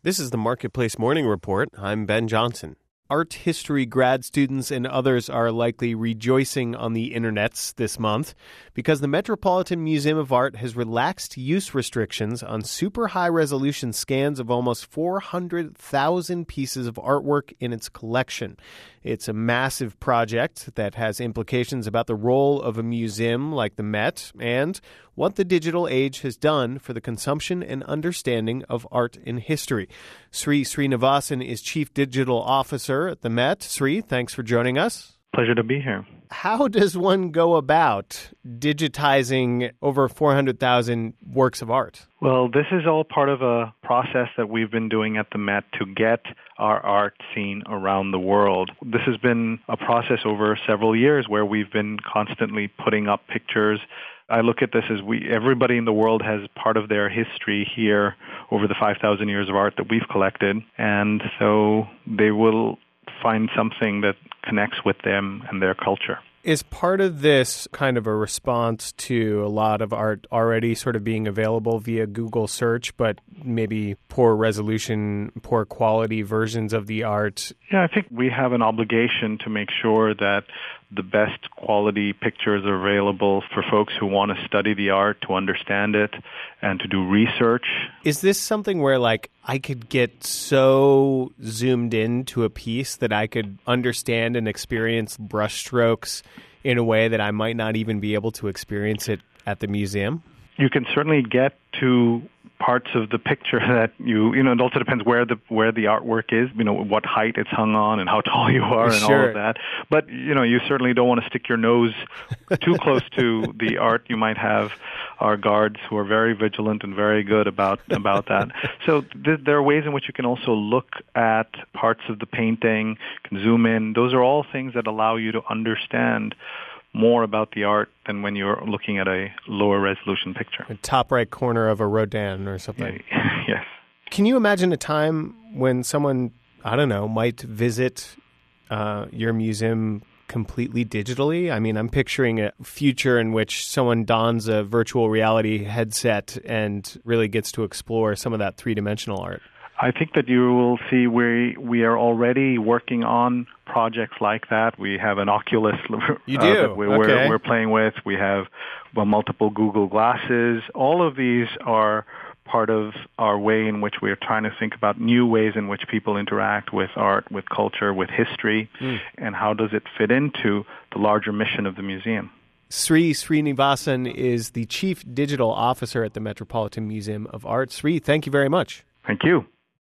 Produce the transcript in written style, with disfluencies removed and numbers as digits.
This is the Marketplace Morning Report. I'm Ben Johnson. Art history grad students and others are likely rejoicing on the internets this month because the Metropolitan Museum of Art has relaxed use restrictions on super high-resolution scans of almost 400,000 pieces of artwork in its collection. It's a massive project that has implications about the role of a museum like the Met and what the digital age has done for the consumption and understanding of art and history. Sri Srinivasan is Chief Digital Officer at the Met. Sri, thanks for joining us. Pleasure to be here. How does one go about digitizing over 400,000 works of art? Well, this is all part of a process that we've been doing at the Met to get our art seen around the world. This has been a process over several years where we've been constantly putting up pictures. I look at this as everybody in the world has part of their history here over the 5,000 years of art that we've collected, and so they will find something that connects with them and their culture. Is part of this kind of a response to a lot of art already sort of being available via Google search, but maybe poor resolution, poor quality versions of the art? Yeah, I think we have an obligation to make sure that the best quality pictures are available for folks who want to study the art, to understand it, and to do research. Is this something where, like, I could get so zoomed into a piece that I could understand and experience brushstrokes in a way that I might not even be able to experience it at the museum? You can certainly get to parts of the picture that it also depends where the artwork is, what height it's hung on and how tall you are and Sure. all of that. But, you certainly don't want to stick your nose too close to the art. You might have our guards who are very vigilant and very good about that. So there are ways in which you can also look at parts of the painting, can zoom in. Those are all things that allow you to understand more about the art than when you're looking at a lower resolution picture. The top right corner of a Rodin or something. Yes. Can you imagine a time when someone, I don't know, might visit your museum completely digitally? I mean, I'm picturing a future in which someone dons a virtual reality headset and really gets to explore some of that three-dimensional art. I think that you will see we are already working on projects like that. We have an Oculus that we're playing with. We have multiple Google Glasses. All of these are part of our way in which we are trying to think about new ways in which people interact with art, with culture, with history, and how does it fit into the larger mission of the museum. Sri Srinivasan is the Chief Digital Officer at the Metropolitan Museum of Art. Sri, thank you very much. Thank you.